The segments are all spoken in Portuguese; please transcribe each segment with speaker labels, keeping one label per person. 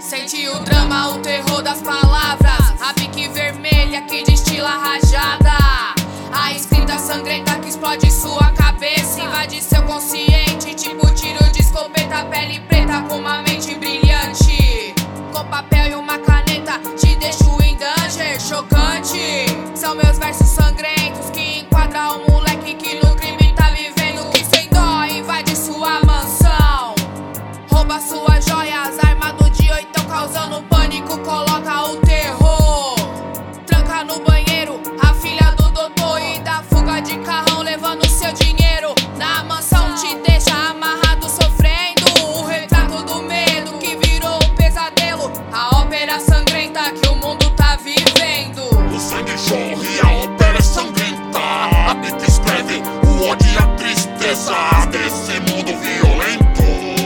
Speaker 1: Sente o drama, o terror das palavras, a pique vermelha que destila rajada, a escrita sangrenta que explode sua cabeça, invade seu consciente, tipo tiro de escopeta. Pele preta com uma mente brilhante, com papel e uma caneta, te deixo em danger chocante. São meus versos sangrentos que enquadram o moleque que no crime tá vivendo, que sem dó invade sua mansão, rouba suas joias, armado de oitão, causando pânico, coloca o terror. Tranca no banheiro a filha do doutor e dá fuga de carrão, levando seu dinheiro. Na mansão te deixa amarrado, sofrendo o retrato do medo que virou um pesadelo, a ópera sangrenta que o mundo tá vivendo.
Speaker 2: O sangue jorre, a ópera é sangrenta, a pique escreve o ódio e a tristeza desse mundo violento.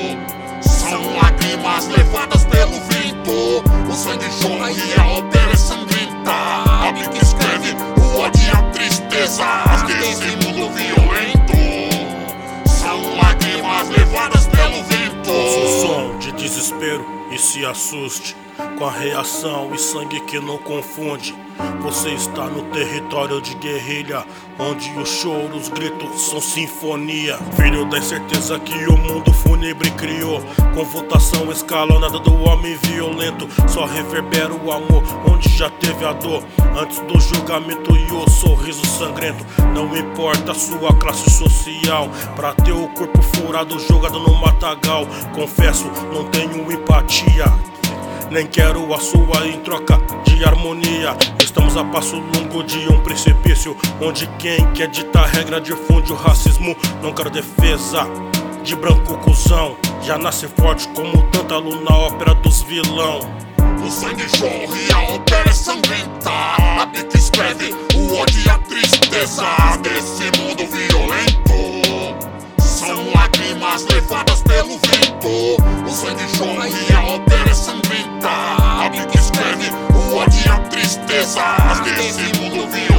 Speaker 2: São lágrimas levadas pelo vento. O sangue jorre, a ópera é sangrenta, a pique escreve o ódio e a tristeza desse mundo violento. São lágrimas levadas pelo vento.
Speaker 3: Ouça o som de desespero e se assuste com a reação e sangue que não confunde. Você está no território de guerrilha, onde os choros, os gritos são sinfonia. Filho da incerteza que o mundo fúnebre criou, com votação escalonada do homem violento. Só reverbera o amor onde já teve a dor, antes do julgamento e o sorriso sangrento. Não importa a sua classe social, pra ter o corpo furado jogado no matagal. Confesso, não tenho empatia, nem quero a sua em troca de harmonia. Estamos a passo longo de um precipício, onde quem quer ditar regra difunde o racismo. Não quero defesa de branco cuzão, já nasce forte como Tântalo na ópera dos vilão.
Speaker 2: O sangue jorre, a ópera é sangrenta, a pique escreve o ódio e a tristeza desse mundo violento. São lágrimas levadas pelo vento. O sangue jorre, a ópera é sangrenta, a pique escreve o ódio e a tristeza desse mundo violento.